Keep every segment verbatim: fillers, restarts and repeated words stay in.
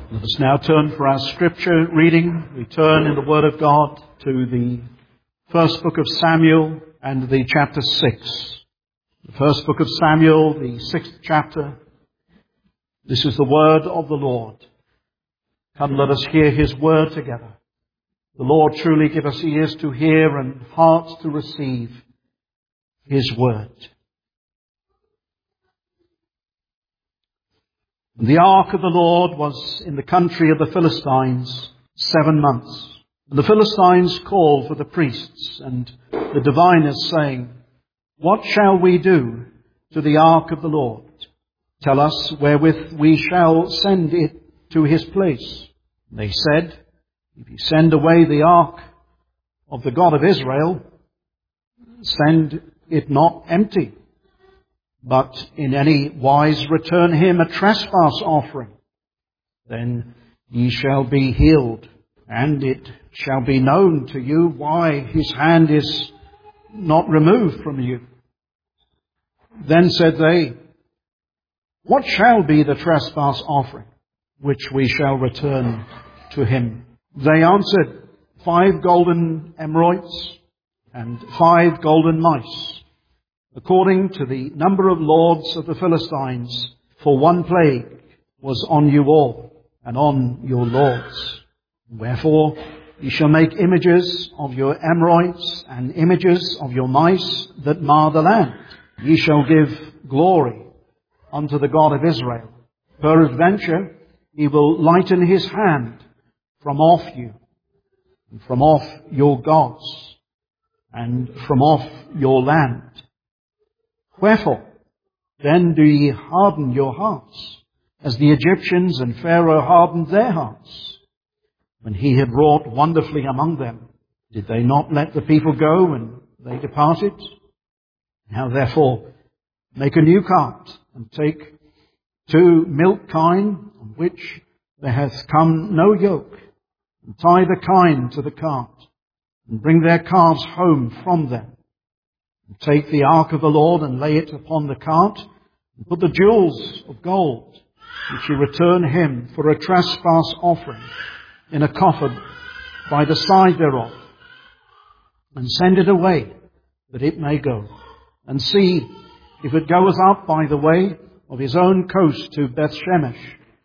Let us now turn for our scripture reading. We turn in the Word of God to the first book of Samuel and the chapter six. The first book of Samuel, the sixth chapter. This is the word of the Lord. Come, let us hear His word together. The Lord truly give us ears to hear and hearts to receive His word. The ark of the Lord was in the country of the Philistines seven months. And the Philistines called for the priests and the diviners, saying, "What shall we do to the ark of the Lord? Tell us wherewith we shall send it to his place." And they said, "If you send away the ark of the God of Israel, send it not empty, but in any wise return him a trespass offering. Then ye shall be healed, and it shall be known to you why his hand is not removed from you." Then said they, "What shall be the trespass offering which we shall return to him?" They answered, "Five golden emerods and five golden mice, according to the number of lords of the Philistines, for one plague was on you all, and on your lords. Wherefore ye shall make images of your emerods and images of your mice that mar the land. Ye shall give glory unto the God of Israel. Peradventure he will lighten his hand from off you, and from off your gods, and from off your land. Wherefore then do ye harden your hearts, as the Egyptians and Pharaoh hardened their hearts? When he had wrought wonderfully among them, did they not let the people go, and they departed? Now therefore make a new cart, and take two milk kine, on which there hath come no yoke, and tie the kine to the cart, and bring their calves home from them. And take the ark of the Lord, and lay it upon the cart, and put the jewels of gold, which ye return him for a trespass offering, in a coffer by the side thereof, and send it away, that it may go. And see, if it goeth up by the way of his own coast to Bethshemesh,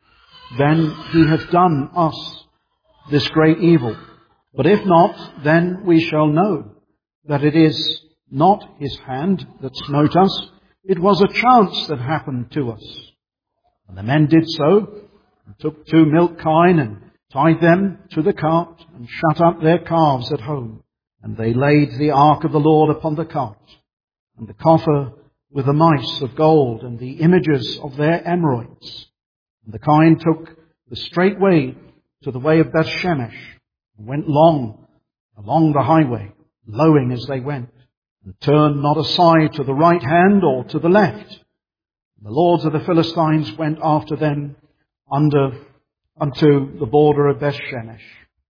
then he hath done us this great evil. But if not, then we shall know that it is not his hand that smote us. It was a chance that happened to us." And the men did so, and took two milk kine, and tied them to the cart, and shut up their calves at home. And they laid the ark of the Lord upon the cart, and the coffer with the mice of gold, and the images of their emerods. And the kine took the straight way to the way of Bethshemesh, and went long along the highway, lowing as they went, and turned not aside to the right hand or to the left. And the lords of the Philistines went after them under unto the border of Bethshemesh.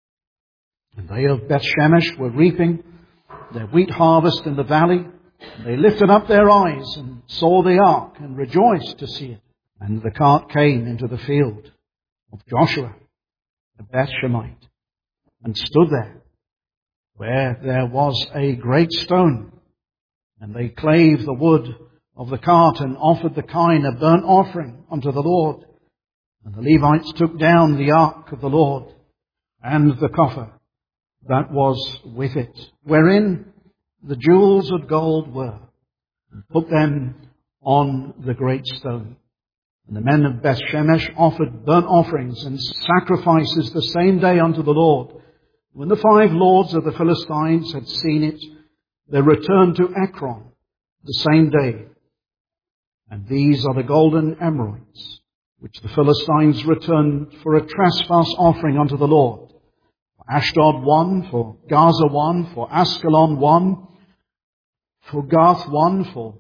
And they of Bethshemesh were reaping their wheat harvest in the valley. And they lifted up their eyes and saw the ark, and rejoiced to see it. And the cart came into the field of Joshua the Bethshemite, and stood there, where there was a great stone. And they clave the wood of the cart, and offered the kine a burnt offering unto the Lord. And the Levites took down the ark of the Lord, and the coffer that was with it, wherein the jewels of gold were, and put them on the great stone. And the men of Bethshemesh offered burnt offerings and sacrifices the same day unto the Lord. When the five lords of the Philistines had seen it, they returned to Ekron the same day. And these are the golden emerods, which the Philistines returned for a trespass offering unto the Lord. For Ashdod one, for Gaza one, for Askelon one, for Gath one, for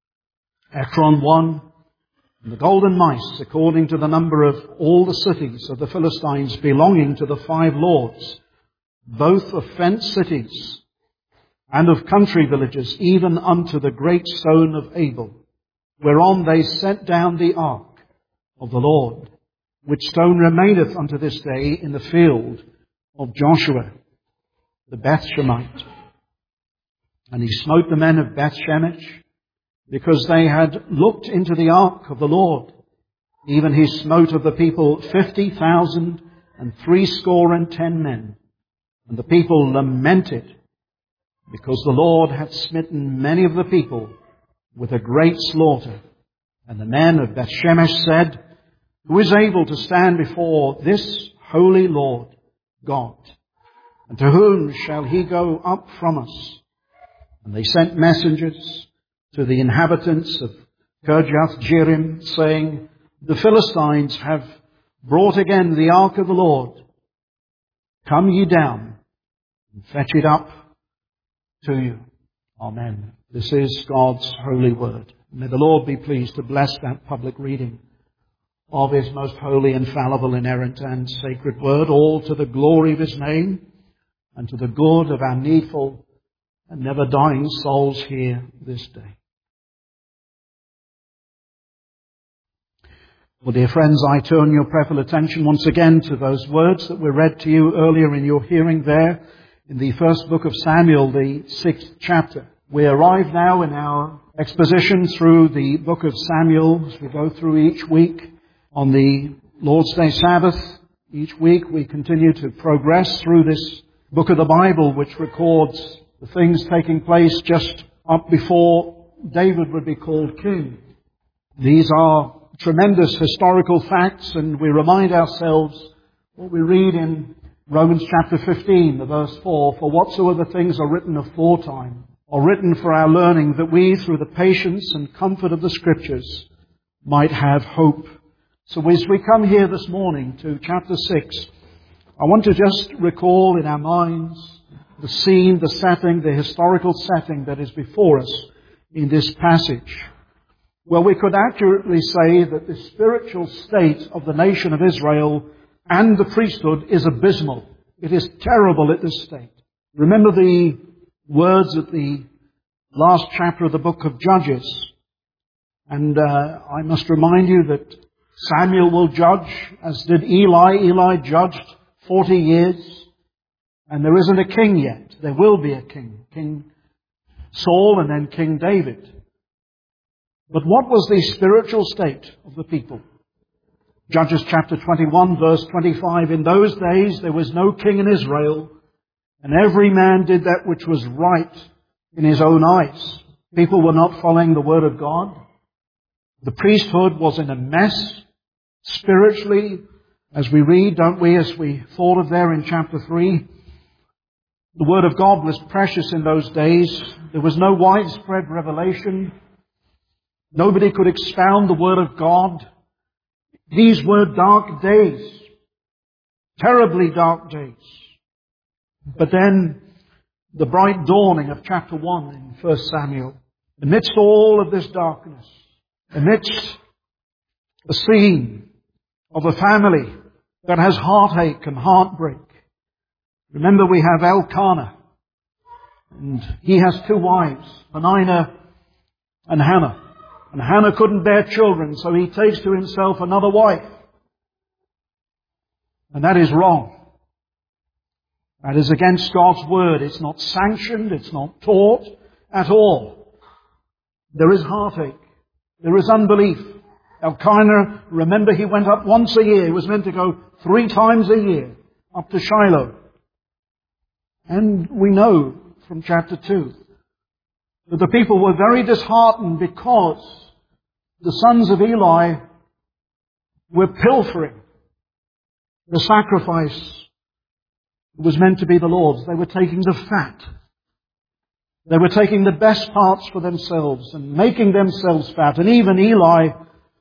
Ekron one, and the golden mice, according to the number of all the cities of the Philistines belonging to the five lords, both of fenced cities and of country villages, even unto the great stone of Abel, whereon they set down the ark of the Lord, which stone remaineth unto this day in the field of Joshua, the Bethshemite. And he smote the men of Bethshemesh, because they had looked into the ark of the Lord. Even he smote of the people fifty thousand and threescore and ten men. And the people lamented, because the Lord had smitten many of the people with a great slaughter. And the men of Bethshemesh said, Who is able to stand before this holy Lord God? And to whom shall he go up from us? And they sent messengers to the inhabitants of Kirjath-jearim, saying, The Philistines have brought again the ark of the Lord. Come ye down and fetch it up to you. Amen. This is God's holy word. May the Lord be pleased to bless that public reading of His most holy, infallible, inerrant and sacred word, all to the glory of His name and to the good of our needful and never dying souls here this day. Well, dear friends, I turn your prayerful attention once again to those words that were read to you earlier in your hearing there in the first book of Samuel, the sixth chapter. We arrive now in our exposition through the book of Samuel as we go through each week on the Lord's Day Sabbath. Each week we continue to progress through this book of the Bible, which records the things taking place just up before David would be called king. These are tremendous historical facts, and we remind ourselves what we read in Romans chapter fifteen, the verse four, For whatsoever things are written aforetime are written for our learning, that we, through the patience and comfort of the Scriptures, might have hope. So as we come here this morning to chapter six, I want to just recall in our minds the scene, the setting, the historical setting that is before us in this passage. Well, we could accurately say that the spiritual state of the nation of Israel and the priesthood is abysmal. It is terrible at this state. Remember the words at the last chapter of the book of Judges. And uh, I must remind you that Samuel will judge, as did Eli. Eli judged forty years. And there isn't a king yet. There will be a king. King Saul and then King David. But what was the spiritual state of the people? Judges chapter twenty-one, verse twenty-five, In those days there was no king in Israel, and every man did that which was right in his own eyes. People were not following the word of God. The priesthood was in a mess spiritually, as we read, don't we, as we thought of there in chapter three. The word of God was precious in those days. There was no widespread revelation. Nobody could expound the Word of God. These were dark days. Terribly dark days. But then the bright dawning of chapter one in First Samuel. Amidst all of this darkness, amidst the scene of a family that has heartache and heartbreak. Remember, we have Elkanah, and he has two wives, Peninnah and Hannah. And Hannah couldn't bear children, so he takes to himself another wife. And that is wrong. That is against God's word. It's not sanctioned. It's not taught at all. There is heartache. There is unbelief. Elkanah, remember, he went up once a year. He was meant to go three times a year up to Shiloh. And we know from chapter two that the people were very disheartened because the sons of Eli were pilfering the sacrifice that was meant to be the Lord's. They were taking the fat. They were taking the best parts for themselves and making themselves fat. And even Eli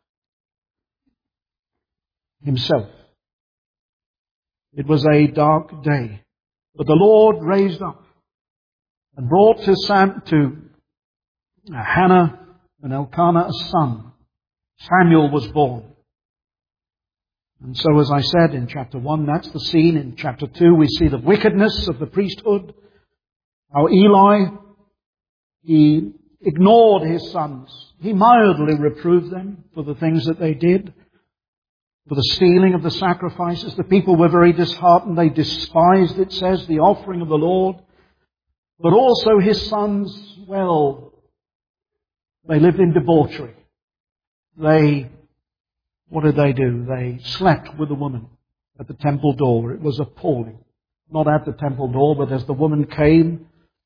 himself. It was a dark day. But the Lord raised up and brought to Sam, to Hannah and Elkanah a son. Samuel was born. And so, as I said in chapter one, that's the scene. In chapter two, we see the wickedness of the priesthood. How Eli, he ignored his sons. He mildly reproved them for the things that they did. for the stealing of the sacrifices. The people were very disheartened. They despised, it says, the offering of the Lord. But also his sons, well, they lived in debauchery. They, what did they do? They slept with a woman at the temple door. It was appalling. Not at the temple door, but as the woman came,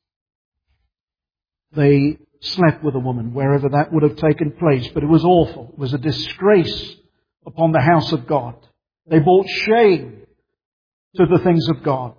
they slept with a woman, wherever that would have taken place. But it was awful. It was a disgrace upon the house of God. They brought shame to the things of God.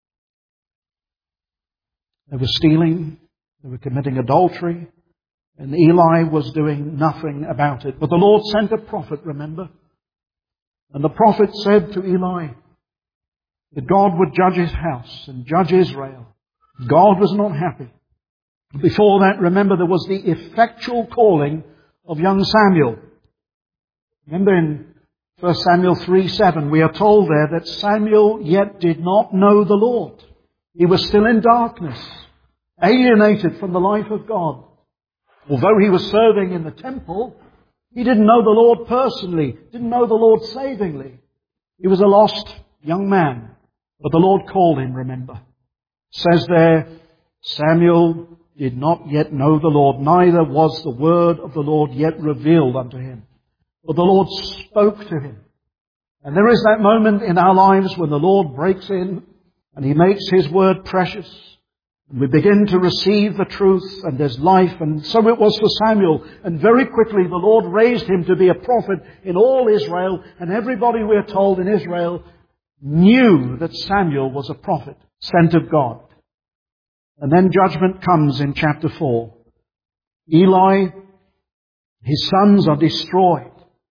They were stealing. They were committing adultery. And Eli was doing nothing about it. But the Lord sent a prophet, remember? And the prophet said to Eli that God would judge his house and judge Israel. God was not happy. Before that, remember, there was the effectual calling of young Samuel. Remember in First Samuel three seven, we are told there that Samuel yet did not know the Lord. He was still in darkness, alienated from the life of God. Although he was serving in the temple, he didn't know the Lord personally, didn't know the Lord savingly. He was a lost young man, but the Lord called him, remember. It says there, Samuel did not yet know the Lord, neither was the word of the Lord yet revealed unto him. But the Lord spoke to him. And there is that moment in our lives when the Lord breaks in and he makes his word precious. And we begin to receive the truth and there's life. And so it was for Samuel. And very quickly the Lord raised him to be a prophet in all Israel. And everybody, we're told, in Israel knew that Samuel was a prophet sent of God. And then judgment comes in chapter four. Eli, his sons are destroyed.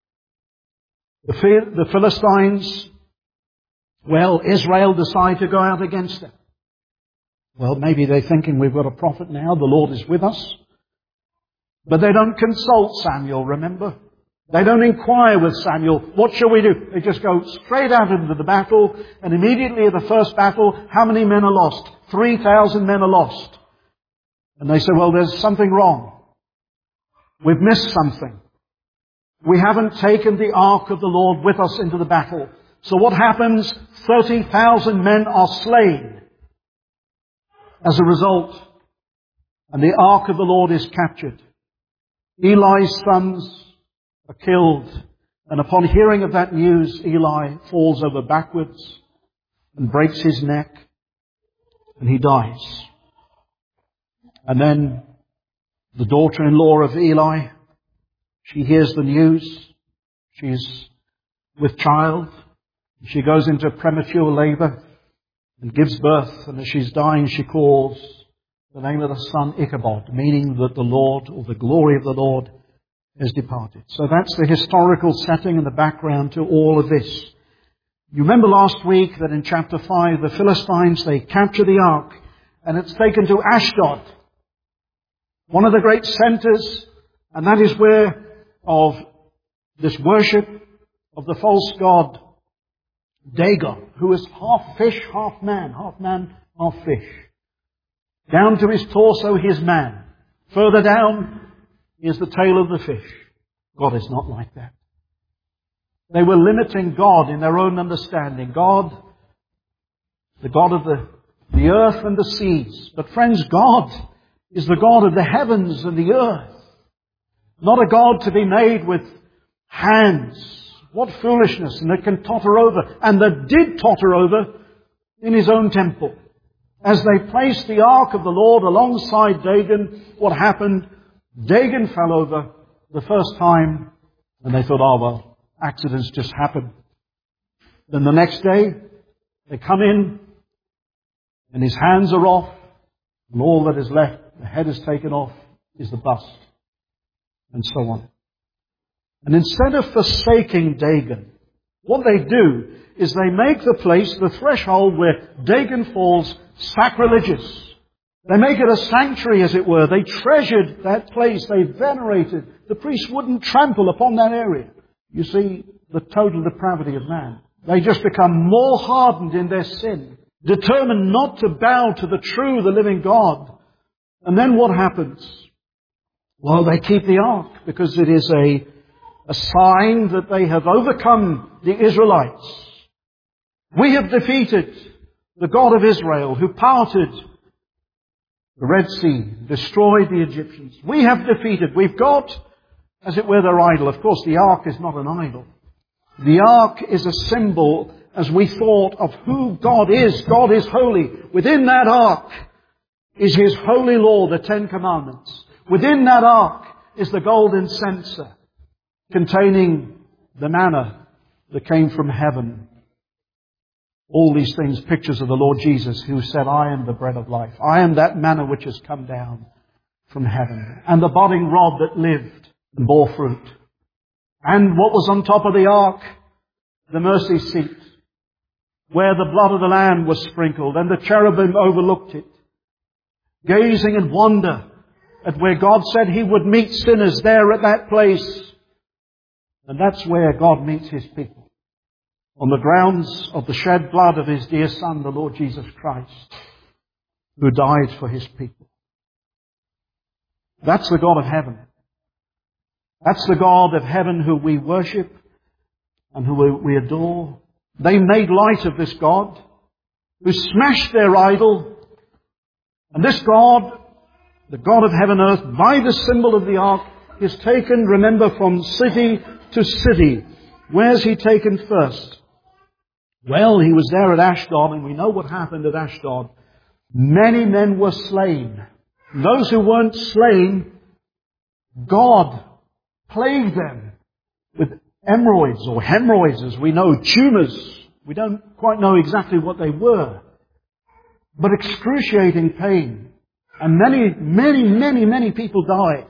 The, the Philistines, well, Israel decide to go out against them. Well, maybe they're thinking we've got a prophet now, the Lord is with us. But they don't consult Samuel, remember? They don't inquire with Samuel, what shall we do? They just go straight out into the battle, and immediately at the first battle, how many men are lost? three thousand men are lost. And they say, well, there's something wrong. We've missed something. We haven't taken the ark of the Lord with us into the battle. So what happens? thirty thousand men are slain as a result. And the ark of the Lord is captured. Eli's sons are killed. And upon hearing of that news, Eli falls over backwards and breaks his neck. And he dies. And then the daughter-in-law of Eli, she hears the news. She's with child. She goes into premature labor and gives birth. And as she's dying, she calls the name of the son Ichabod, meaning that the Lord, or the glory of the Lord, has departed. So that's the historical setting and the background to all of this. You remember last week that in chapter five, the Philistines, they capture the ark and it's taken to Ashdod, one of the great centers, and that is where of this worship of the false god Dagon, who is half fish, half man, half man, half fish. Down to his torso, he is man. Further down is the tail of the fish. God is not like that. They were limiting God in their own understanding. God, the God of the, the earth and the seas. But friends, God is the God of the heavens and the earth. Not a God to be made with hands. What foolishness. And that can totter over. And that did totter over in his own temple. As they placed the ark of the Lord alongside Dagon, what happened? Dagon fell over the first time. And they thought, oh well, accidents just happen. Then the next day, they come in, and his hands are off, and all that is left, the head is taken off, is the bust, and so on. And instead of forsaking Dagon, what they do is they make the place, the threshold where Dagon falls, sacrilegious. They make it a sanctuary, as it were. They treasured that place. They venerated. The priests wouldn't trample upon that area. You see the total depravity of man. They just become more hardened in their sin, determined not to bow to the true, the living God. And then what happens? Well, they keep the ark because it is a a sign that they have overcome the Israelites. We have defeated the God of Israel who parted the Red Sea, destroyed the Egyptians. We have defeated. We've got, as it were, their idol. Of course, the ark is not an idol. The ark is a symbol, as we thought, of who God is. God is holy. Within that ark is His holy law, the Ten Commandments. Within that ark is the golden censer containing the manna that came from heaven. All these things, pictures of the Lord Jesus, who said, I am the bread of life. I am that manna which has come down from heaven. And the budding rod that lived and bore fruit. And what was on top of the ark? The mercy seat, where the blood of the Lamb was sprinkled, and the cherubim overlooked it, gazing in wonder at where God said He would meet sinners there at that place. And that's where God meets His people, on the grounds of the shed blood of His dear Son, the Lord Jesus Christ, who died for His people. That's the God of heaven. That's the God of heaven who we worship and who we adore. They made light of this God, who smashed their idol. And this God, the God of heaven and earth, by the symbol of the ark, is taken, remember, from city to city. Where's He taken first? Well, He was there at Ashdod, and we know what happened at Ashdod. Many men were slain. And those who weren't slain, God plagued them with hemorrhoids, or hemorrhoids as we know, tumours. We don't quite know exactly what they were, but excruciating pain. And many, many, many, many people died.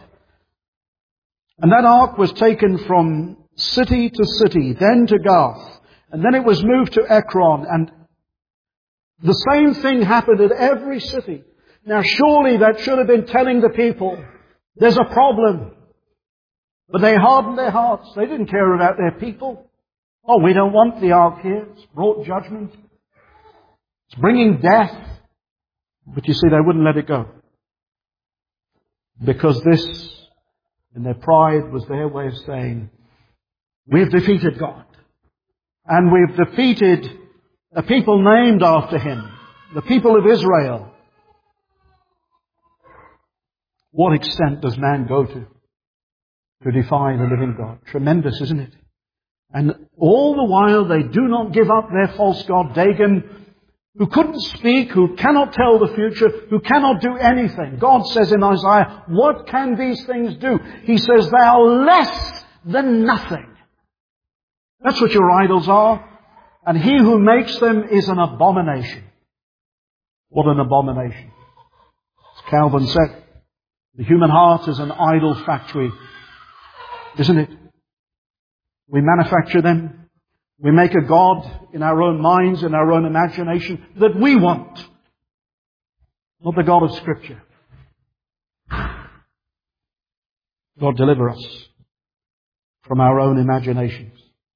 And that ark was taken from city to city, then to Gath, and then it was moved to Ekron, and the same thing happened at every city. Now surely that should have been telling the people, there's a problem. But they hardened their hearts. They didn't care about their people. Oh, we don't want the ark here. It's brought judgment. It's bringing death. But you see, they wouldn't let it go. Because this, in their pride, was their way of saying, we've defeated God. And we've defeated a people named after Him, the people of Israel. What extent does man go to? To defy the living God. Tremendous, isn't it? And all the while they do not give up their false god Dagon, who couldn't speak, who cannot tell the future, who cannot do anything. God says in Isaiah, what can these things do? He says, they are less than nothing. That's what your idols are. And he who makes them is an abomination. What an abomination. As Calvin said, the human heart is an idol factory, isn't it? We manufacture them. We make a God in our own minds, in our own imagination, that we want. Not the God of Scripture. God deliver us from our own imaginations.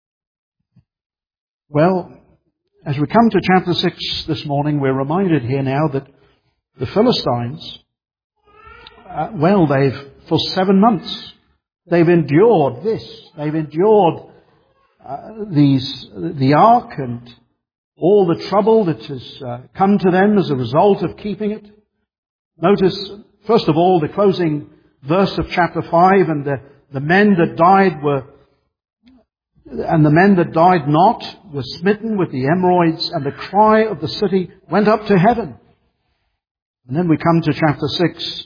Well, as we come to chapter six this morning, we're reminded here now that the Philistines, uh, well, they've, for seven months, they've endured this. They've endured uh, these, the ark and all the trouble that has uh, come to them as a result of keeping it. Notice, first of all, the closing verse of chapter five, and the, the men that died were, and the men that died not were smitten with the hemorrhoids, and the cry of the city went up to heaven. And then we come to chapter six,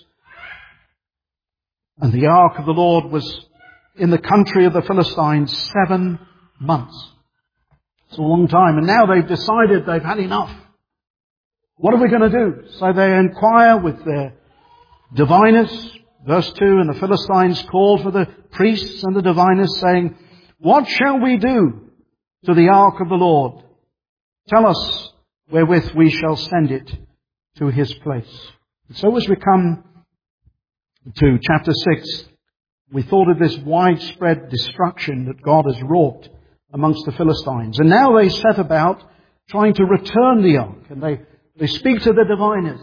and the ark of the Lord was in the country of the Philistines seven months. It's a long time. And now they've decided they've had enough. What are we going to do? So they inquire with their diviners. Verse two, and the Philistines called for the priests and the diviners, saying, what shall we do to the ark of the Lord? Tell us wherewith we shall send it to his place. And so as we come to chapter six, we thought of this widespread destruction that God has wrought amongst the Philistines. And now they set about trying to return the ark. And they, they speak to the diviners,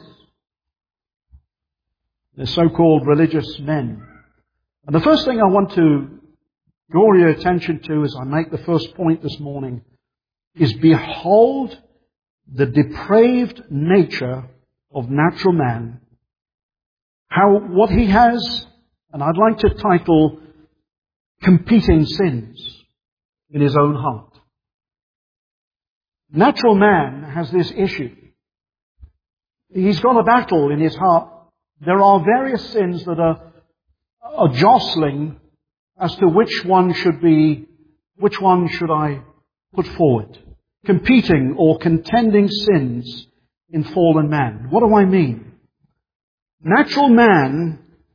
the so-called religious men. And the first thing I want to draw your attention to as I make the first point this morning is, behold the depraved nature of natural man. How, what he has, and I'd like to title, competing sins in his own heart. Natural man has this issue. He's got a battle in his heart. There are various sins that are, are jostling as to which one should be, which one should I put forward. Competing or contending sins in fallen man. What do I mean? Natural man,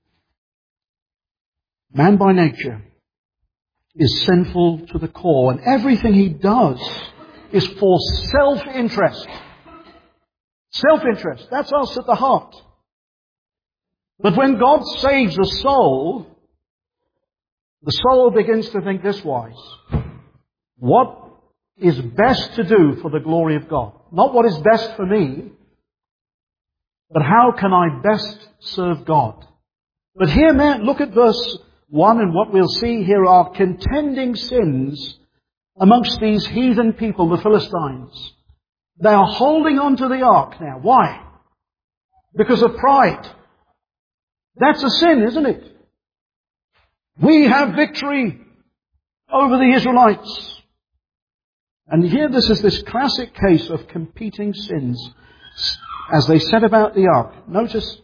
man by nature, is sinful to the core, and everything he does is for self-interest. Self-interest, that's us at the heart. But when God saves a soul, the soul begins to think this wise: what is best to do for the glory of God? Not what is best for me, but how can I best serve God? But here, man, look at verse one, and what we'll see here are contending sins amongst these heathen people, the Philistines. They are holding on to the ark now. Why? Because of pride. That's a sin, isn't it? We have victory over the Israelites. And here this is this classic case of competing sins as they set about the ark. Notice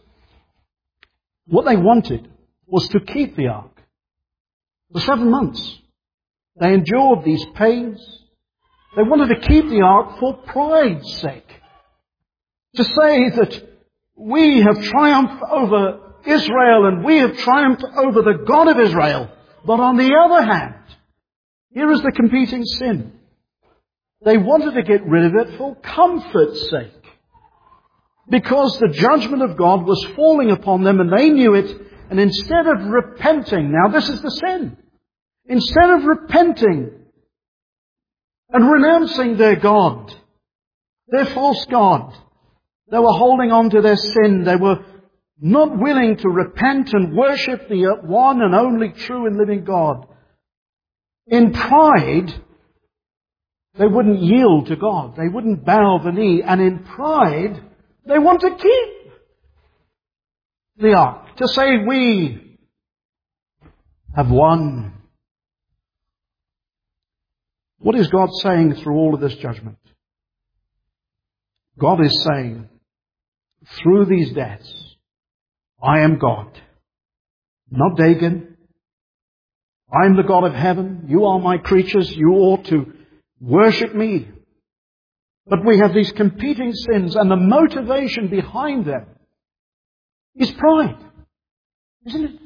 what they wanted was to keep the ark for seven months. They endured these pains. They wanted to keep the ark for pride's sake. To say that we have triumphed over Israel and we have triumphed over the God of Israel. But on the other hand, here is the competing sin. They wanted to get rid of it for comfort's sake. Because the judgment of God was falling upon them and they knew it. And instead of repenting, now this is the sin. Instead of repenting and renouncing their God, their false God, they were holding on to their sin. They were not willing to repent and worship the one and only true and living God. In pride, they wouldn't yield to God. They wouldn't bow the knee. And in pride, they want to keep the ark. To say we have won. What is God saying through all of this judgment? God is saying, through these deaths, I am God, not Dagon. I am the God of heaven. You are my creatures. You ought to worship me. But we have these competing sins, and the motivation behind them is pride, isn't it?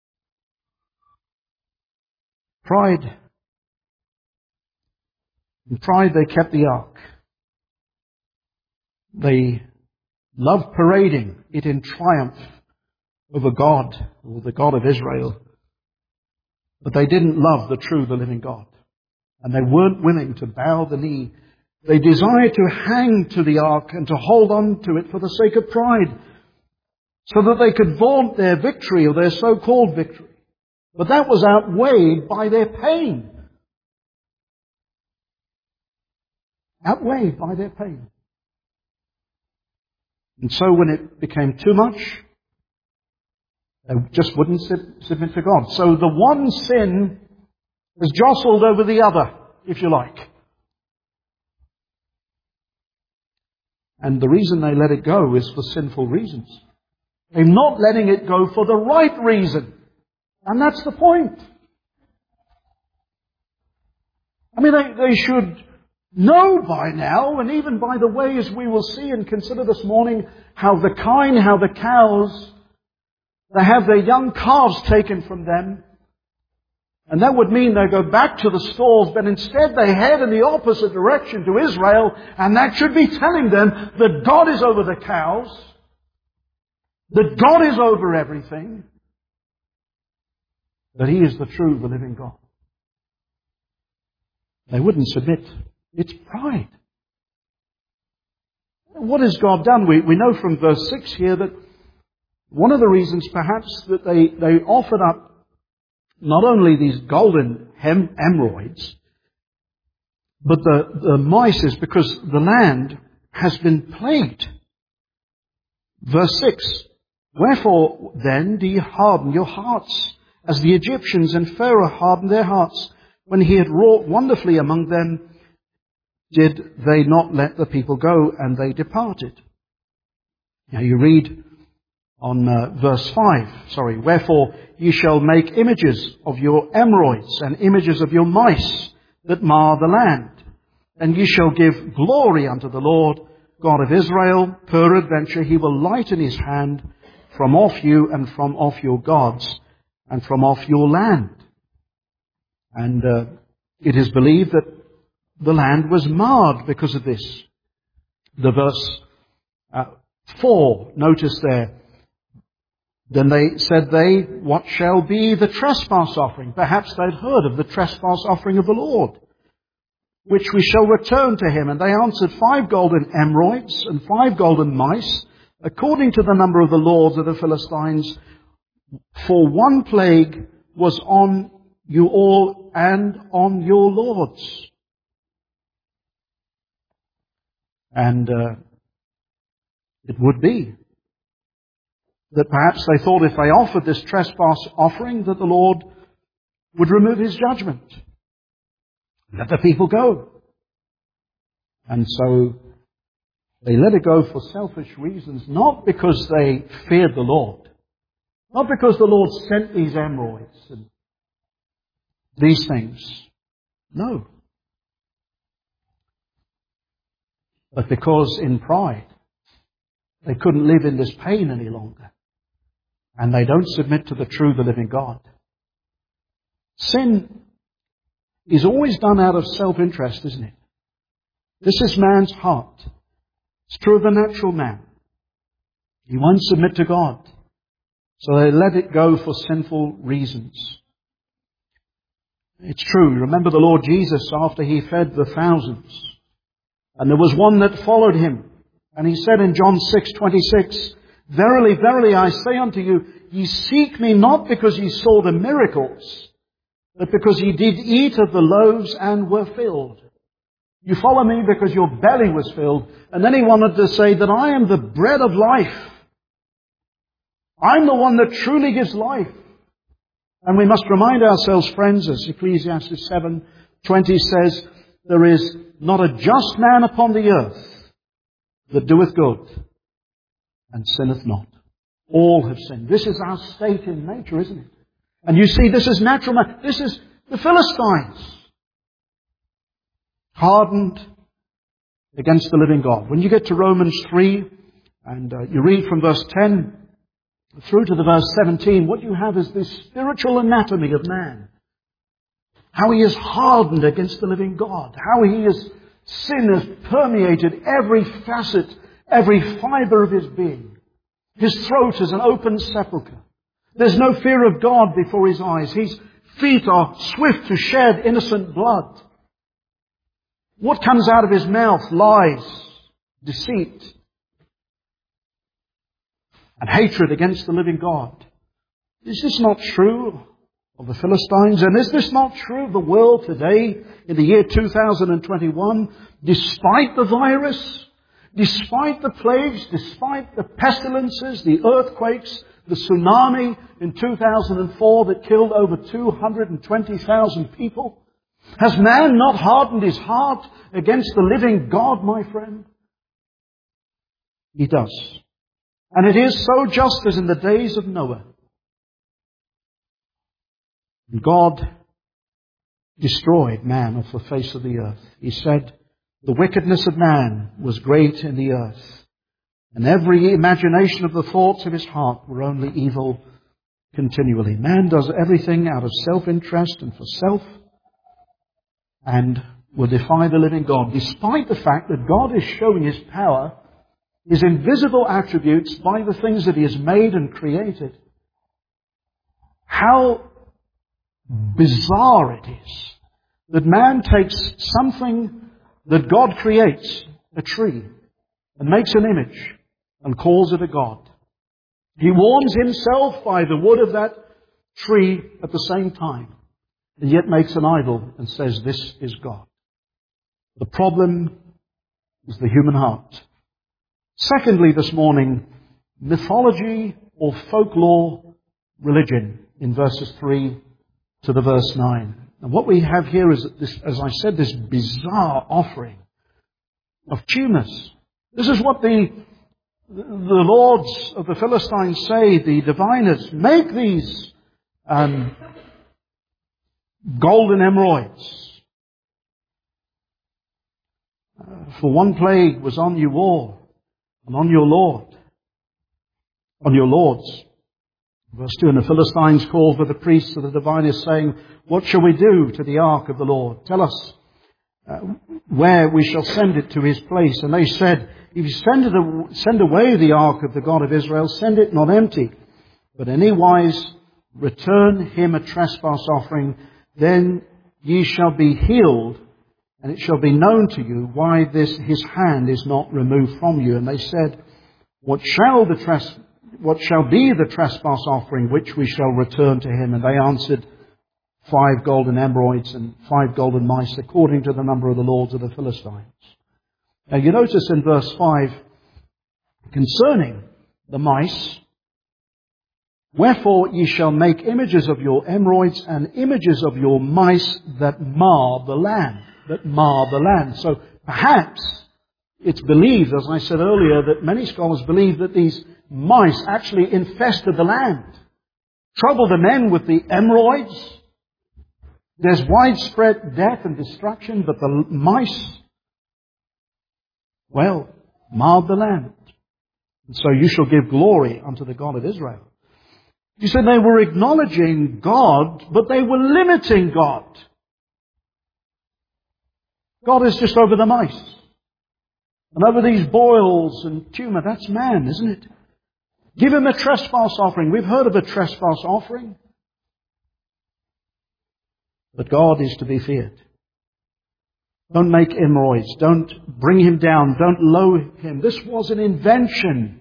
Pride. In pride they kept the ark. They loved parading it in triumph over God, or the God of Israel. But they didn't love the true, the living God. And they weren't willing to bow the knee. They desired to hang to the ark and to hold on to it for the sake of pride, so that they could vaunt their victory or their so-called victory. But that was outweighed by their pain. Outweighed by their pain. And so when it became too much, they just wouldn't submit to God. So the one sin has jostled over the other, if you like. And the reason they let it go is for sinful reasons. They're not letting it go for the right reason. And that's the point. I mean, they, they should know by now, and even by the way, as we will see and consider this morning, how the kine, how the cows, they have their young calves taken from them. And that would mean they go back to the stalls, but instead they head in the opposite direction to Israel, and that should be telling them that God is over the cows, that God is over everything, that He is the true, the living God. They wouldn't submit. It's pride. What has God done? We, we know from verse six here that one of the reasons perhaps that they, they offered up not only these golden hem- emeralds, but the, the mice is because the land has been plagued. Verse six, wherefore then do ye harden your hearts, as the Egyptians and Pharaoh hardened their hearts, when he had wrought wonderfully among them, did they not let the people go, and they departed? Now you read on uh, verse five, sorry, wherefore ye shall make images of your emeroids and images of your mice that mar the land. And ye shall give glory unto the Lord God of Israel. Peradventure he will lighten his hand from off you and from off your gods and from off your land. And uh, it is believed that the land was marred because of this. The verse uh, four, notice there, then they said they, what shall be the trespass offering? Perhaps they'd heard of the trespass offering of the Lord, which we shall return to him. And they answered, five golden emeroids and five golden mice, according to the number of the lords of the Philistines, for one plague was on you all and on your lords. And uh, it would be that perhaps they thought if they offered this trespass offering that the Lord would remove his judgment. Let the people go. And so they let it go for selfish reasons, not because they feared the Lord, not because the Lord sent these emeroids and these things. No. But because in pride they couldn't live in this pain any longer. And they don't submit to the true, the living God. Sin is always done out of self-interest, isn't it? This is man's heart. It's true of the natural man. He won't submit to God. So they let it go for sinful reasons. It's true. Remember the Lord Jesus after he fed the thousands. And there was one that followed him. And he said in John six twenty-six, verily, verily, I say unto you, ye seek me not because ye saw the miracles, but because ye did eat of the loaves and were filled. You follow me because your belly was filled. And then he wanted to say that I am the bread of life. I'm the one that truly gives life. And we must remind ourselves, friends, as Ecclesiastes seven twenty says, there is not a just man upon the earth that doeth good and sinneth not. All have sinned. This is our state in nature, isn't it? And you see, this is natural man. This is the Philistines. Hardened against the living God. When you get to Romans three, and uh, you read from verse ten through to the verse seventeen, what you have is this spiritual anatomy of man. How he is hardened against the living God. How he is, sin has permeated every facet, every fiber of his being. His throat is an open sepulchre. There's no fear of God before his eyes. His feet are swift to shed innocent blood. What comes out of his mouth? Lies, deceit, and hatred against the living God. Is this not true of the Philistines? And is this not true of the world today in the year two thousand twenty-one? Despite the virus, despite the plagues, despite the pestilences, the earthquakes, the tsunami in two thousand four that killed over two hundred twenty thousand people, has man not hardened his heart against the living God, my friend? He does. And it is so just as in the days of Noah. God destroyed man off the face of the earth. He said, the wickedness of man was great in the earth, and every imagination of the thoughts of his heart were only evil continually. Man does everything out of self-interest and for self, and will defy the living God, despite the fact that God is showing his power, his invisible attributes by the things that he has made and created. How bizarre it is that man takes something that God creates, a tree, and makes an image and calls it a God. He warms himself by the wood of that tree at the same time, and yet makes an idol and says, this is God. The problem is the human heart. Secondly, this morning, mythology or folklore religion in verses three to the verse nine. And what we have here is, this, as I said, this bizarre offering of tumors. This is what the, the lords of the Philistines say, the diviners. Make these um, golden emeralds. Uh, for one plague was on you all, and on your Lord, on your lords. Verse two, and the Philistines called for the priests of the diviners, saying, what shall we do to the ark of the Lord? Tell us uh, where we shall send it to his place. And they said, if you send, it a, send away the ark of the God of Israel, send it not empty, but anywise return him a trespass offering, then ye shall be healed, and it shall be known to you why this his hand is not removed from you. And they said, what shall the trespass What shall be the trespass offering which we shall return to him? And they answered, five golden emeralds and five golden mice, according to the number of the lords of the Philistines. Now you notice in verse five, concerning the mice, wherefore ye shall make images of your emeralds and images of your mice that mar the land, that mar the land. So perhaps it's believed, as I said earlier, that many scholars believe that these mice actually infested the land, troubled the men with the emeralds. There's widespread death and destruction, but the mice, well, marred the land. And so you shall give glory unto the God of Israel. You said they were acknowledging God, but they were limiting God. God is just over the mice. And over these boils and tumor, that's man, isn't it? Give him a trespass offering. We've heard of a trespass offering. But God is to be feared. Don't make hemorrhoids. Don't bring him down. Don't lower him. This was an invention.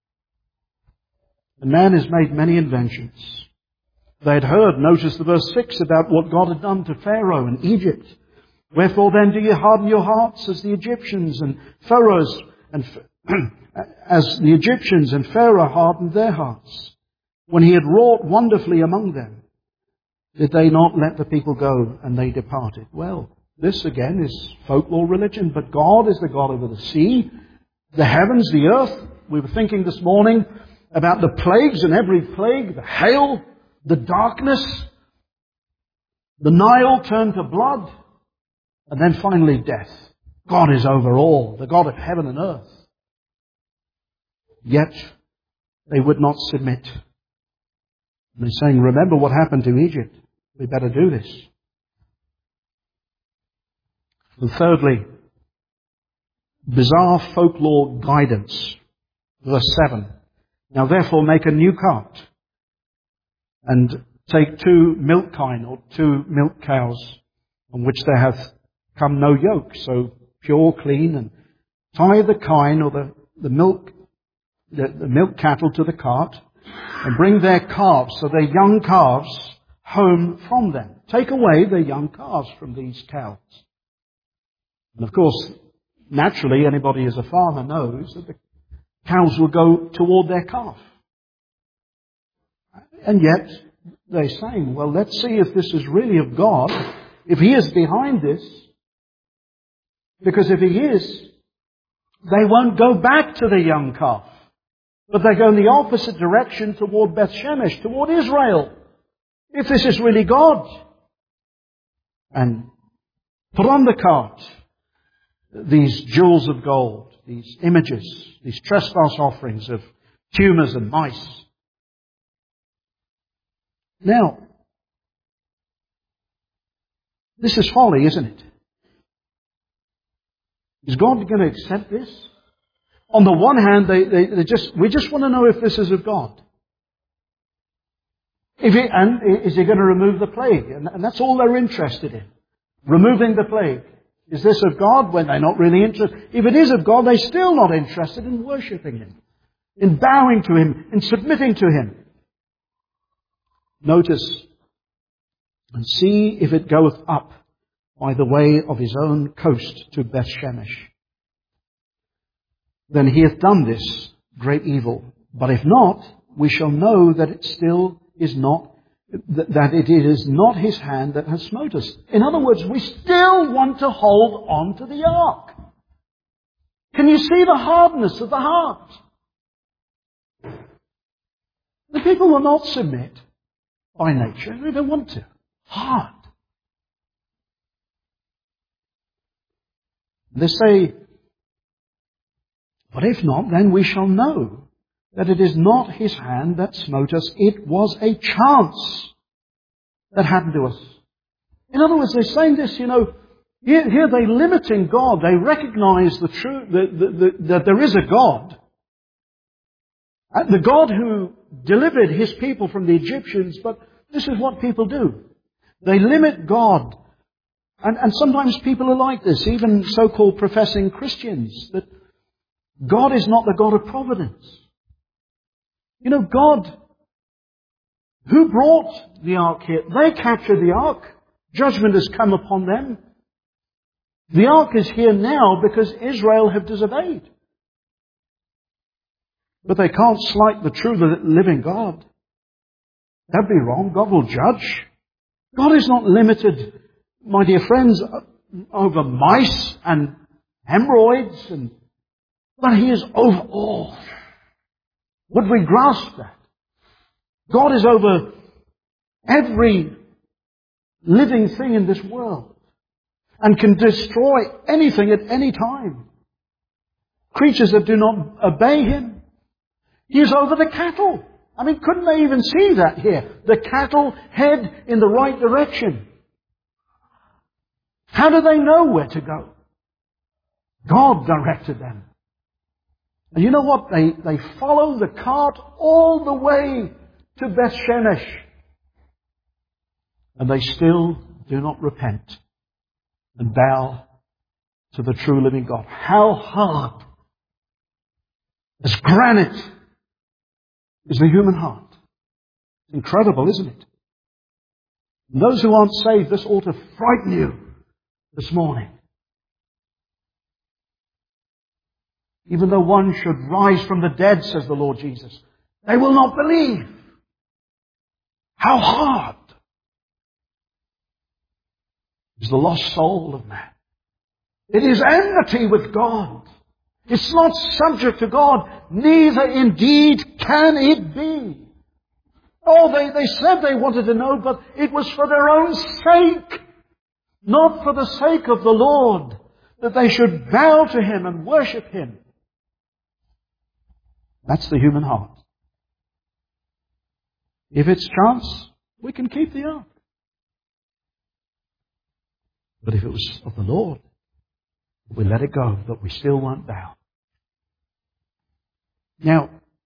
And man has made many inventions. They had heard, notice the verse six, about what God had done to Pharaoh in Egypt. Wherefore then do you harden your hearts as the Egyptians and Pharaoh's and as the Egyptians and Pharaoh hardened their hearts when he had wrought wonderfully among them? Did they not let the people go and they departed? Well, this again is folklore religion, but God is the God over the sea, the heavens, the earth. We were thinking this morning about the plagues, and every plague, the hail, the darkness, the Nile turned to blood, and then finally death. God is over all, the God of heaven and earth. Yet they would not submit. And they're saying, remember what happened to Egypt. We better do this. And thirdly, bizarre folklore guidance. Verse seven. Now therefore make a new cart and take two milk kine or two milk cows on which there hath come no yoke, so pure, clean, and tie the kine or the, the milk the, the milk cattle to the cart and bring their calves, so their young calves, home from them. Take away their young calves from these cows. And of course, naturally, anybody as a farmer knows that the cows will go toward their calf. And yet, they're saying, well, let's see if this is really of God, if He is behind this. Because if He is, they won't go back to the young calf, but they go in the opposite direction toward Beth Shemesh, toward Israel. If this is really God. And put on the cart these jewels of gold, these images, these trespass offerings of tumors and mice. Now, this is folly, isn't it? Is God going to accept this? On the one hand, they, they, they just we just want to know if this is of God. If he, and is He going to remove the plague? And, and that's all they're interested in. Removing the plague. Is this of God? When they're not really interested. If it is of God, they're still not interested in worshipping Him, in bowing to Him, in submitting to Him. Notice, and see if it goeth up by the way of his own coast to Bethshemesh. Then he hath done this great evil. But if not, we shall know that it still is not, that it is not his hand that has smote us. In other words, we still want to hold on to the ark. Can you see the hardness of the heart? The people will not submit by nature. They don't want to. Hard. They say, but if not, then we shall know that it is not his hand that smote us. It was a chance that happened to us. In other words, they're saying this, you know, here, here they're limiting God. They recognize the truth, that, that, that there is a God. The God who delivered his people from the Egyptians, but this is what people do. They limit God. And, and sometimes people are like this, even so-called professing Christians, that God is not the God of providence. You know, God, who brought the ark here? They captured the ark. Judgment has come upon them. The ark is here now because Israel have disobeyed. But they can't slight the true living God. That'd be wrong. God will judge. God is not limited, my dear friends, over mice and hemorrhoids, and but he is over all. Would we grasp that? God is over every living thing in this world and can destroy anything at any time. Creatures that do not obey him. He is over the cattle. I mean, couldn't they even see that here? The cattle head in the right direction. How do they know where to go? God directed them. And you know what? They, they follow the cart all the way to Bethshemesh. And they still do not repent and bow to the true living God. How hard as granite is the human heart. Incredible, isn't it? And those who aren't saved, this ought to frighten you this morning. Even though one should rise from the dead, says the Lord Jesus, they will not believe. How hard is the lost soul of man. It is enmity with God. It's not subject to God. Neither indeed can it be. Oh, they, they said they wanted to know, but it was for their own sake. Not for the sake of the Lord. That they should bow to him and worship him. That's the human heart. If it's chance, we can keep the ark. But if it was of the Lord, we let it go, but we still won't bow. Now,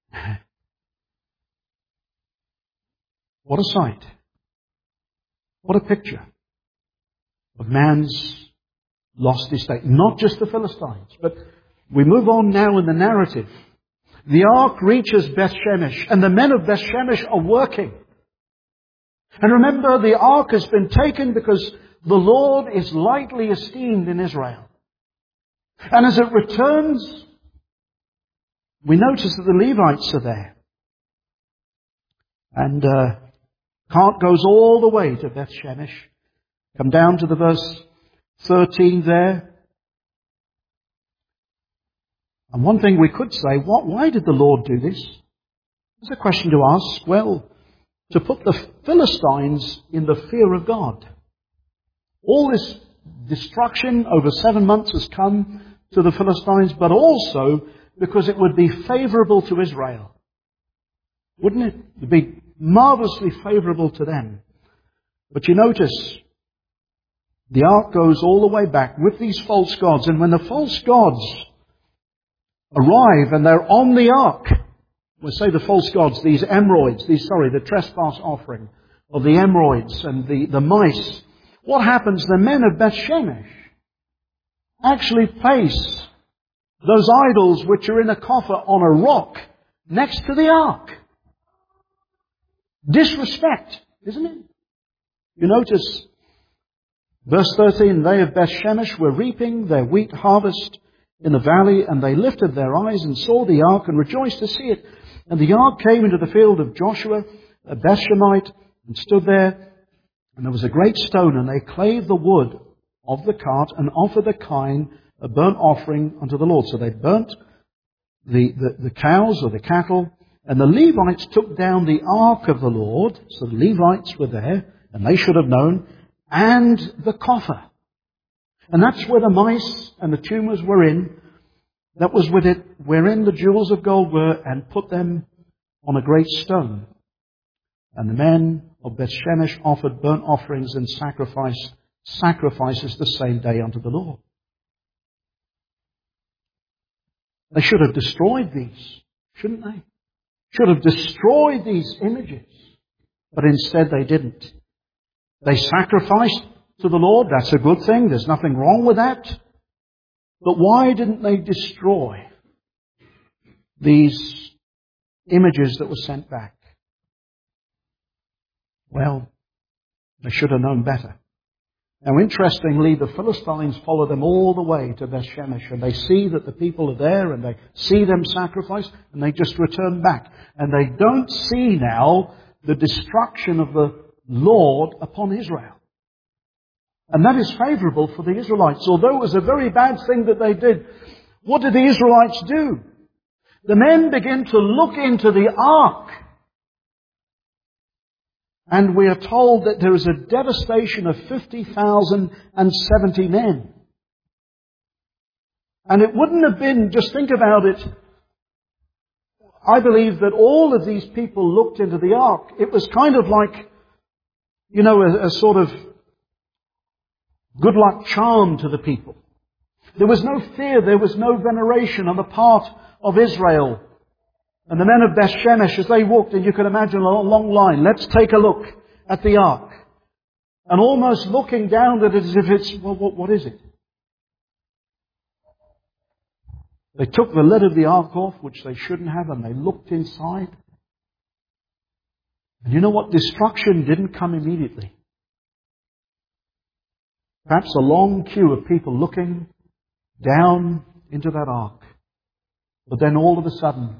what a sight. What a picture of man's lost estate. Not just the Philistines, but we move on now in the narrative. The ark reaches Bethshemesh, and the men of Bethshemesh are working. And remember, the ark has been taken because the Lord is lightly esteemed in Israel. And as it returns, we notice that the Levites are there. And uh, cart goes all the way to Bethshemesh. Come down to the verse thirteen there. And one thing we could say, what, why did the Lord do this? There's a question to ask. Well, to put the Philistines in the fear of God. All this destruction over seven months has come to the Philistines, but also because it would be favorable to Israel. Wouldn't it? It would be marvelously favorable to them. But you notice, the ark goes all the way back with these false gods. And when the false gods arrive and they're on the ark, we'll say the false gods, these emeroids, these, sorry, the trespass offering of the emeroids and the, the mice, what happens? The men of Bethshemesh actually place those idols which are in a coffer on a rock next to the ark. Disrespect. isn't it? You notice, verse thirteen, they of Bethshemesh were reaping their wheat harvest in the valley, and they lifted their eyes and saw the ark and rejoiced to see it. And the ark came into the field of Joshua, a Bethshemite, and stood there. And there was a great stone, and they clave the wood of the cart and offered a kine, a burnt offering unto the Lord. So they burnt the, the, the cows or the cattle, and the Levites took down the ark of the Lord. So the Levites were there, and they should have known, and the coffer. And that's where the mice and the tumors were in. That was with it, wherein the jewels of gold were, and put them on a great stone. And the men of Bethshemesh offered burnt offerings and sacrificed sacrifices the same day unto the Lord. They should have destroyed these, shouldn't they? Should have destroyed these images. But instead they didn't. They sacrificed to the Lord. That's a good thing. There's nothing wrong with that. But why didn't they destroy these images that were sent back? Well, they should have known better. Now, interestingly, the Philistines follow them all the way to Bethshemesh, and they see that the people are there, and they see them sacrifice, and they just return back. And they don't see now the destruction of the Lord upon Israel. And that is favorable for the Israelites. Although it was a very bad thing that they did, what did the Israelites do? The men begin to look into the ark. And we are told that there is a devastation of fifty thousand seventy men. And it wouldn't have been, just think about it, I believe that all of these people looked into the ark. It was kind of like, you know, a, a sort of good luck charm to the people. There was no fear, there was no veneration on the part of Israel. And the men of Bethshemesh, as they walked in, you can imagine a long line. Let's take a look at the ark. And almost looking down at it as if it's, well, what, what is it? They took the lid of the ark off, which they shouldn't have, and they looked inside. And you know what? Destruction didn't come immediately. Perhaps a long queue of people looking down into that ark. But then all of a sudden,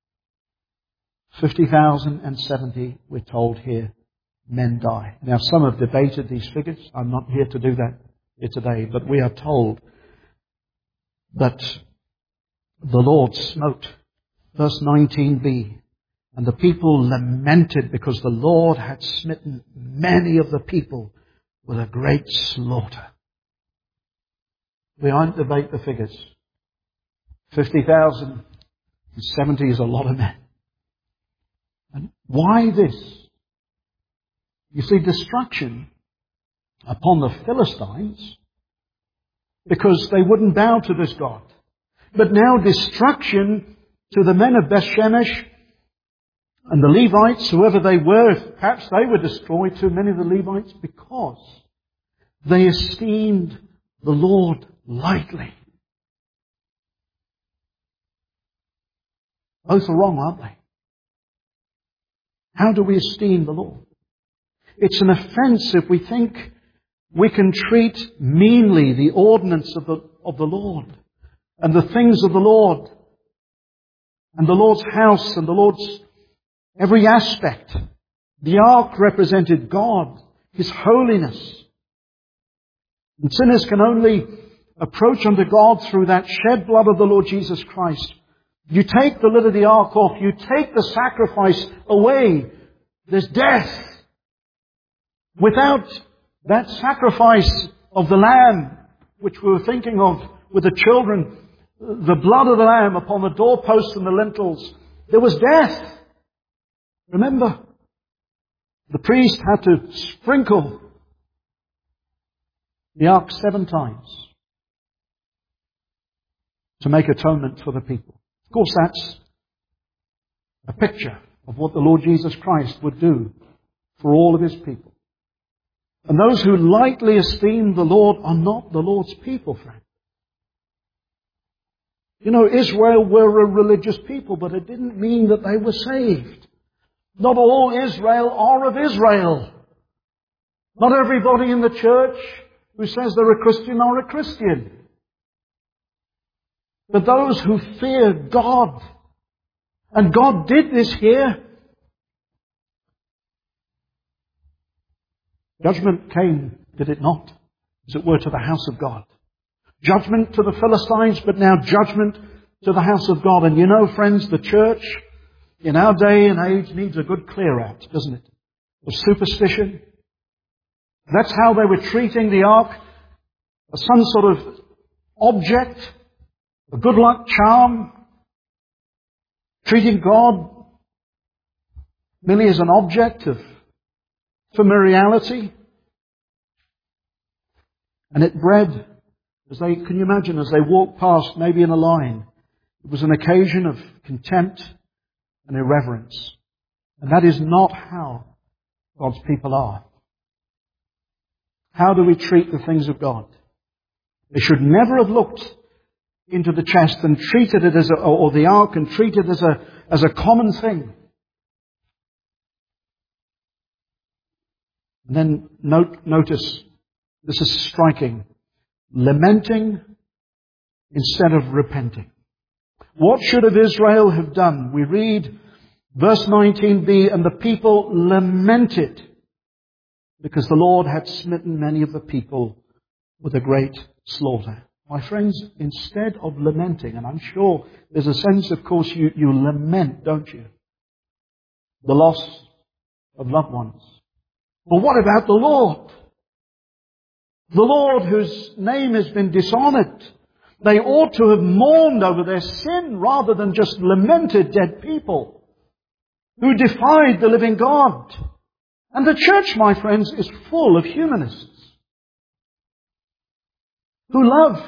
fifty thousand seventy, we're told here, men die. Now, some have debated these figures. I'm not here to do that here today. But we are told that the Lord smote. Verse nineteen b. And the people lamented because the Lord had smitten many of the people with a great slaughter. We aren't debate the figures. fifty thousand seventy is a lot of men. And why this? You see, destruction upon the Philistines because they wouldn't bow to this God. But now destruction to the men of Bethshemesh and the Levites, whoever they were, if perhaps they were destroyed too, many of the Levites, because they esteemed the Lord lightly. Both are wrong, aren't they? How do we esteem the Lord? It's an offense if we think we can treat meanly the ordinance of the, of the Lord and the things of the Lord and the Lord's house and the Lord's every aspect. The ark represented God, His holiness. And sinners can only approach unto God through that shed blood of the Lord Jesus Christ. You take the lid of the ark off, you take the sacrifice away, there's death. Without that sacrifice of the lamb, which we were thinking of with the children, the blood of the lamb upon the doorposts and the lintels, there was death. Remember, the priest had to sprinkle the ark seven times to make atonement for the people. Of course, that's a picture of what the Lord Jesus Christ would do for all of His people. And those who lightly esteem the Lord are not the Lord's people, friend. You know, Israel were a religious people, but it didn't mean that they were saved. Not all Israel are of Israel. Not everybody in the church who says they're a Christian are a Christian. But those who fear God. And God did this here. Judgment came, did it not, as it were, to the house of God. Judgment to the Philistines, but now judgment to the house of God. And you know, friends, the church in our day and age needs a good clear out, doesn't it? Of superstition. That's how they were treating the ark, as some sort of object, a good luck charm, treating God merely as an object of familiarity. And it bred, as they, can you imagine, as they walked past, maybe in a line, it was an occasion of contempt and irreverence. And that is not how God's people are. How do we treat the things of God? They should never have looked into the chest and treated it as a, or the ark and treated it as a, as a common thing. And then note, notice, this is striking, lamenting instead of repenting. What should have Israel have done? We read verse nineteen b, and the people lamented because the Lord had smitten many of the people with a great slaughter. My friends, instead of lamenting, and I'm sure there's a sense, of course, you, you lament, don't you? The loss of loved ones. But what about the Lord? The Lord whose name has been dishonored. They ought to have mourned over their sin rather than just lamented dead people who defied the living God. And the church, my friends, is full of humanists who love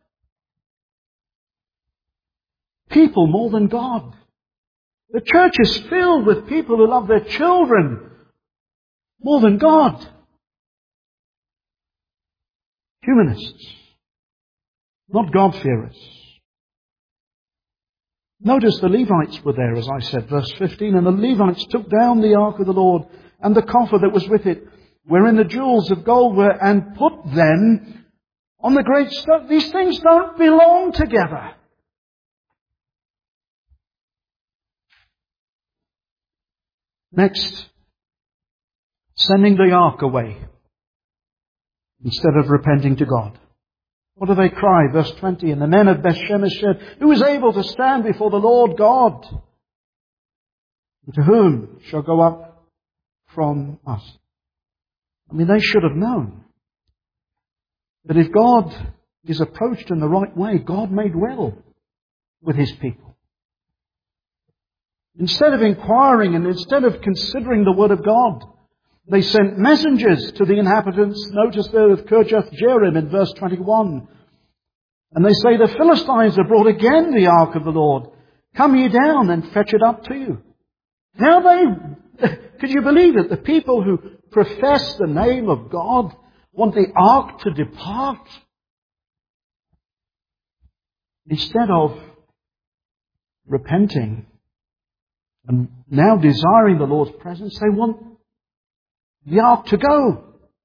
people more than God. The church is filled with people who love their children more than God. Humanists, not God-fearers. Notice the Levites were there, as I said, verse fifteen, and the Levites took down the ark of the Lord and the coffer that was with it, wherein the jewels of gold were, and put them on the great stone. These things don't belong together. Next, sending the ark away instead of repenting to God. What do they cry? Verse twenty, and the men of Bethshemesh said, who is able to stand before the Lord God? And to whom shall go up from us? I mean, they should have known that if God is approached in the right way, God may dwell with His people. Instead of inquiring and instead of considering the Word of God, they sent messengers to the inhabitants. Notice there of Kirjath Jearim in verse twenty-one. And they say, the Philistines have brought again the ark of the Lord. Come ye down and fetch it up to you. Now they, could you believe it? The people who profess the name of God want the ark to depart. Instead of repenting and now desiring the Lord's presence, they want the ark to go.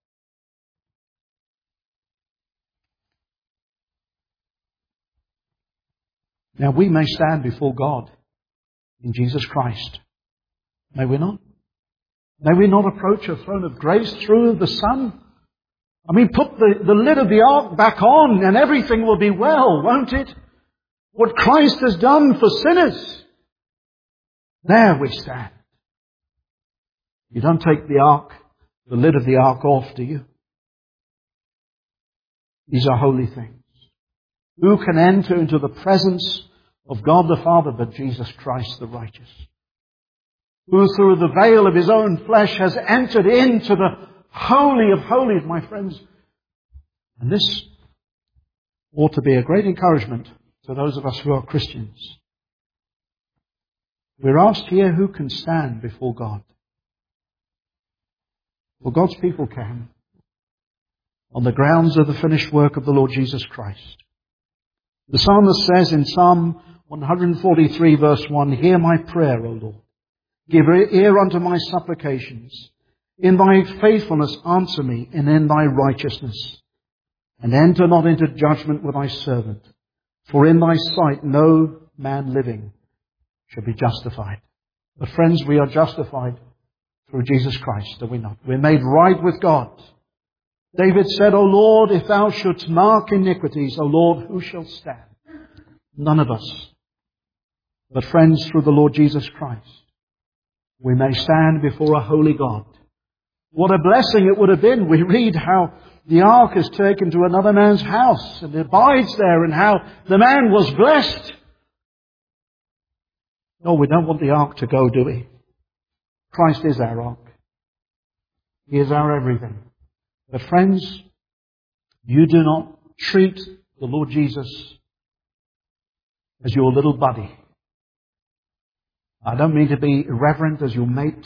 Now we may stand before God in Jesus Christ. May we not? May we not approach a throne of grace through the Son? I mean, put the, the lid of the ark back on and everything will be well, won't it? What Christ has done for sinners. There we stand. You don't take the ark, the lid of the ark off, do you? These are holy things. Who can enter into the presence of God the Father but Jesus Christ the righteous? Who through the veil of His own flesh has entered into the Holy of Holies, my friends. And this ought to be a great encouragement to those of us who are Christians. We're asked here, who can stand before God? Well, God's people can, on the grounds of the finished work of the Lord Jesus Christ. The psalmist says in Psalm one forty-three verse one, hear my prayer, O Lord. Give ear unto my supplications. In thy faithfulness answer me, and in thy righteousness. And enter not into judgment with thy servant. For in thy sight no man living shall be justified. But friends, we are justified through Jesus Christ, are we not? We're made right with God. David said, O Lord, if thou shouldst mark iniquities, O Lord, who shall stand? None of us. But friends, through the Lord Jesus Christ, we may stand before a holy God. What a blessing it would have been. We read how the ark is taken to another man's house and it abides there, and how the man was blessed. No, we don't want the ark to go, do we? Christ is our ark. He is our everything. But friends, you do not treat the Lord Jesus as your little buddy. I don't mean to be irreverent, as your mate.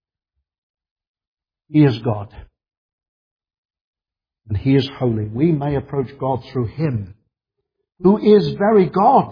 He is God. And He is holy. We may approach God through Him, who is very God.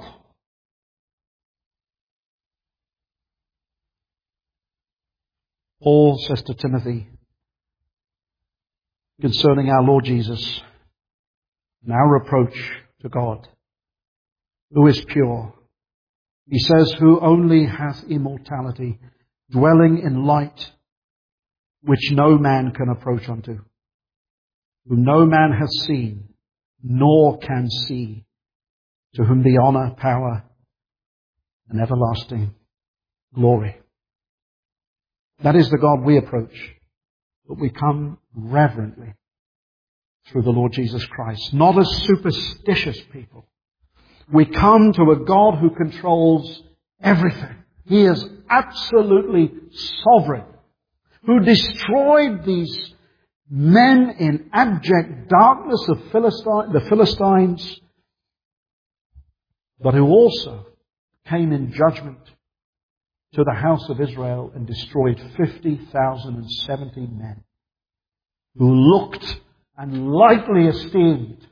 Paul says to Timothy concerning our Lord Jesus and our approach to God, who is pure. He says, who only hath immortality, dwelling in light, which no man can approach unto, whom no man hath seen, nor can see, to whom be honour, power, and everlasting glory. That is the God we approach, but we come reverently through the Lord Jesus Christ, not as superstitious people. We come to a God who controls everything. He is absolutely sovereign, who destroyed these men in abject darkness of Philistine, the Philistines, but who also came in judgment to the house of Israel and destroyed fifty thousand seventy men who looked and lightly esteemed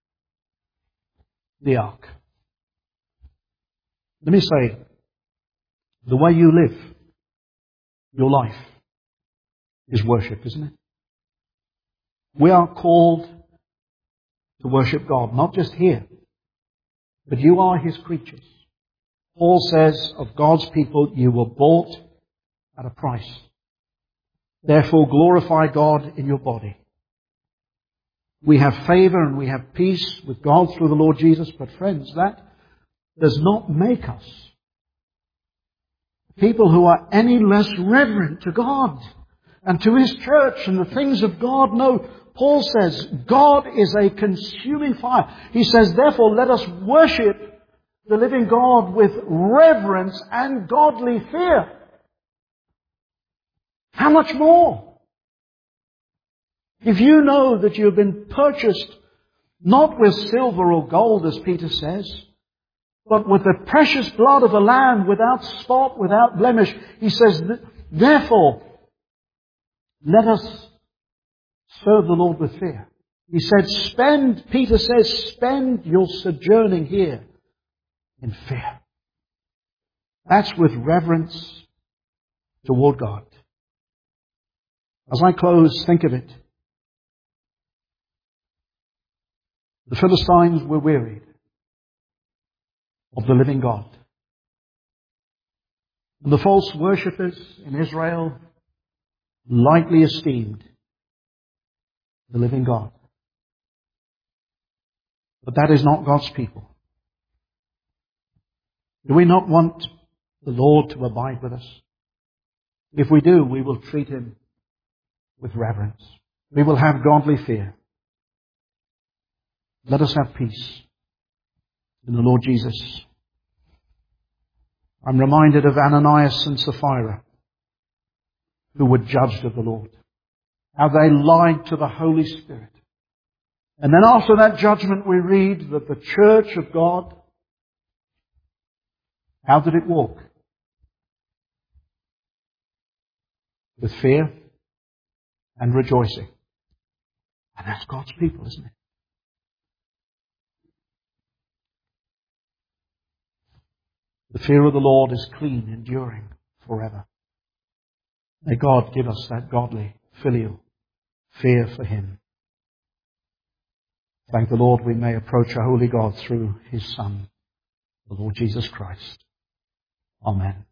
the ark. Let me say, the way you live your life is worship, isn't it? We are called to worship God, not just here, but you are His creatures. Paul says of God's people, you were bought at a price. Therefore glorify God in your body. We have favor and we have peace with God through the Lord Jesus, but friends, that does not make us people who are any less reverent to God and to His church and the things of God. No, Paul says God is a consuming fire. He says, therefore, let us worship the living God with reverence and godly fear. How much more? If you know that you have been purchased not with silver or gold, as Peter says, but with the precious blood of a lamb, without spot, without blemish, he says, therefore, let us serve the Lord with fear. He said, spend, Peter says, spend your sojourning here in fear. That's with reverence toward God. As I close, think of it. The Philistines were wearied of the living God. And the false worshippers in Israel lightly esteemed the living God. But that is not God's people. Do we not want the Lord to abide with us? If we do, we will treat Him with reverence. We will have godly fear. Let us have peace in the Lord Jesus. I'm reminded of Ananias and Sapphira, who were judged of the Lord. How they lied to the Holy Spirit. And then after that judgment we read that the church of God, how did it walk? With fear and rejoicing. And that's God's people, isn't it? The fear of the Lord is clean, enduring forever. May God give us that godly, filial fear for him. Thank the Lord we may approach a holy God through his Son, the Lord Jesus Christ. Amen.